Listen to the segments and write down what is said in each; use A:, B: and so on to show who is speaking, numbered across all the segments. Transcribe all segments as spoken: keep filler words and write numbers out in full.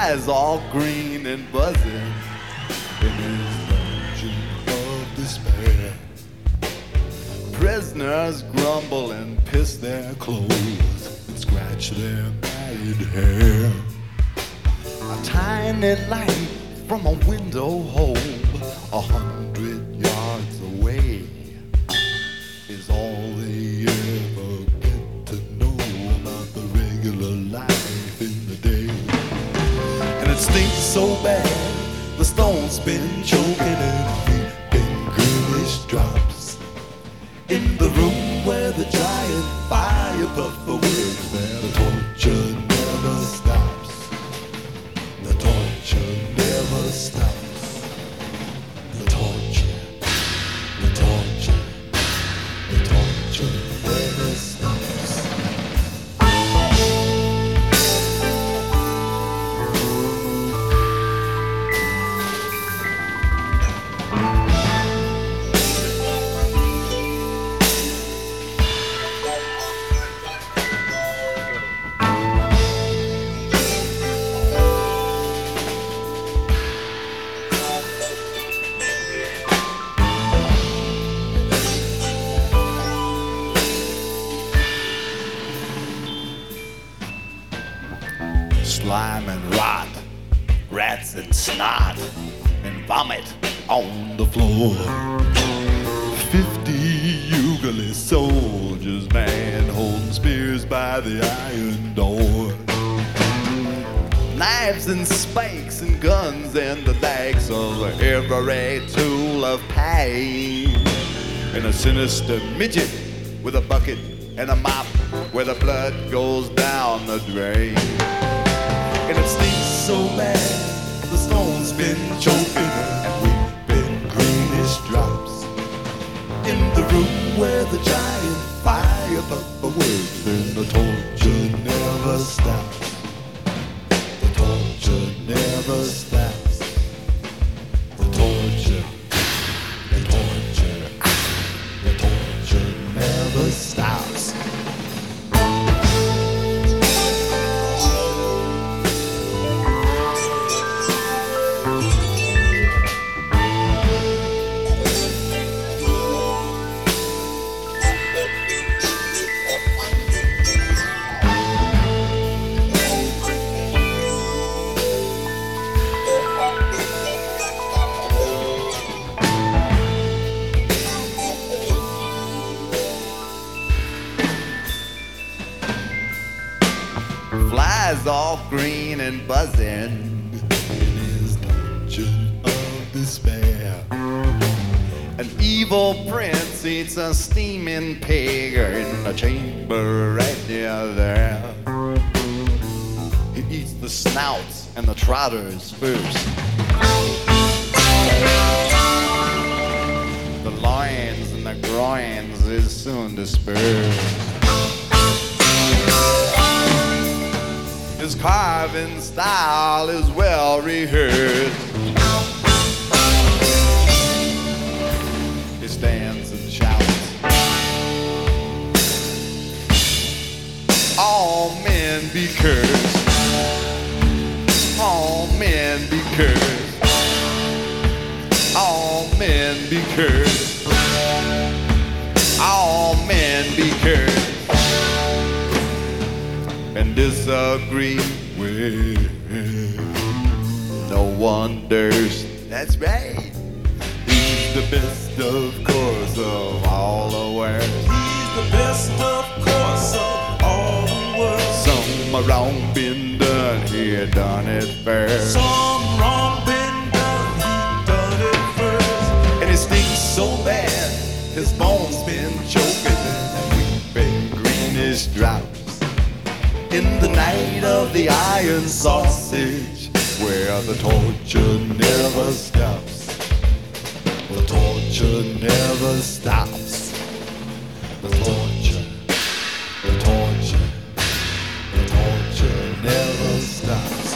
A: Flies all green and buzzing in his dungeon of despair. Prisoners grumble and piss their clothes and scratch their matted hair. A tiny light from a window hole a hundred yards away is all they ever get to know about the regular life in the day. And it stinks so bad, the stone's been choking and weeping greenish drops. In the room where the giant fire puff awaits, where the torture never stops. The torture never stops. The torture, the torture, the torture never stops. Slime and rot, rats and snot, and vomit on the floor. Fifty Ugalese soldiers, man, holding spears by the iron door. Knives and spikes and guns and the legs of every tool of pain. And a sinister midget with a bucket and a mop where the blood goes down the drain. And it stinks so bad, the stone's been choking and weeping greenish drops. In the room where the giant fire puffer works, and the torture never stops. The torture never stops. The torture, the torture, the torture never stops. Flies all green and buzzing in his dungeon of despair. An evil prince eats a steaming pig in a chamber right near there. He eats the snouts and the trotters first. The loins and the groins is soon dispersed. His carving style is well rehearsed. He stands and shouts, all men be cursed. All men be cursed. All men be cursed. All men be cursed. And disagree with no one durst. That's right. He's the best, of course, of all the world.
B: He's the best, of course, of all the world.
A: Some wrong been done, he done it first.
B: Some wrong been done, he done it first.
A: And it stinks so bad, his bones been choking and weeping greenish drops. In the night of the iron sausage, where the torture never stops. The torture never stops. The torture, the torture, the torture never stops.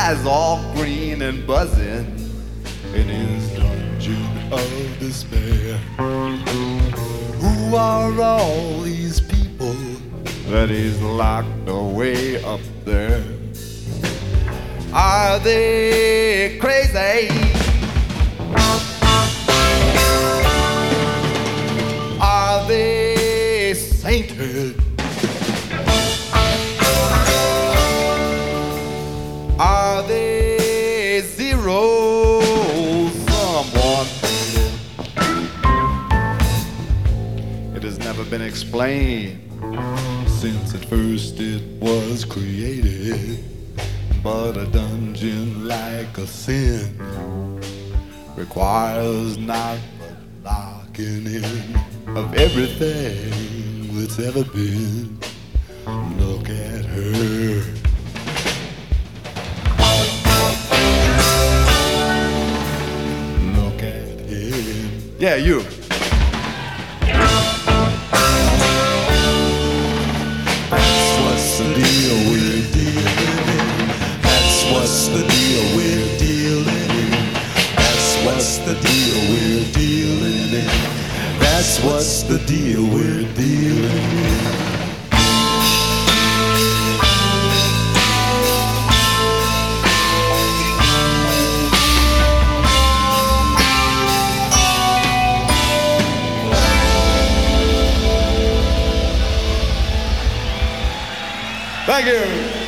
A: eyes all green and buzzing in his dungeon of despair. Who are all these people that he's locked away up there? Are they crazy? Are they sainted? Are they zero someone? It has never been explained since at first it was created. But a dungeon like a sin requires not but locking in of everything that's ever been. Look at her. Look at him. Yeah, you. That's what's the deal we're dealing in. That's what's the deal we're dealing in. That's what's the deal we're dealing in. That's what's the deal we're dealing in. Thank you.